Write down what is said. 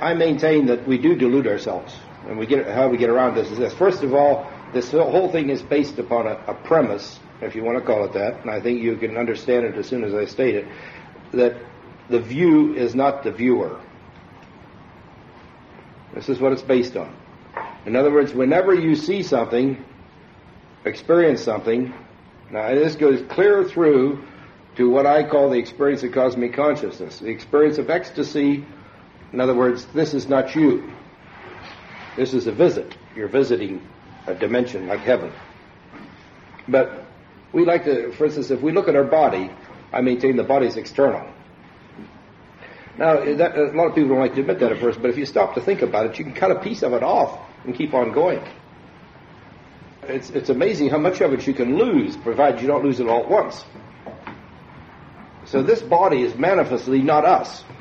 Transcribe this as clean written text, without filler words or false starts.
I maintain that we do delude ourselves. And how we get around this is this. First of all, this whole thing is based upon a premise, if you want to call it that, and I think you can understand it as soon as I state it, that the view is not the viewer. This is what it's based on. In other words, whenever you see something, experience something, now this goes clear through to what I call the experience of cosmic consciousness, the experience of ecstasy. In other words, this is not you. This is a visit. You're visiting a dimension like heaven. But we like to, for instance, if we look at our body, I maintain the body's external. Now, a lot of people don't like to admit that at first, but if you stop to think about it, you can cut a piece of it off and keep on going. It's amazing how much of it you can lose, provided you don't lose it all at once. So this body is manifestly not us.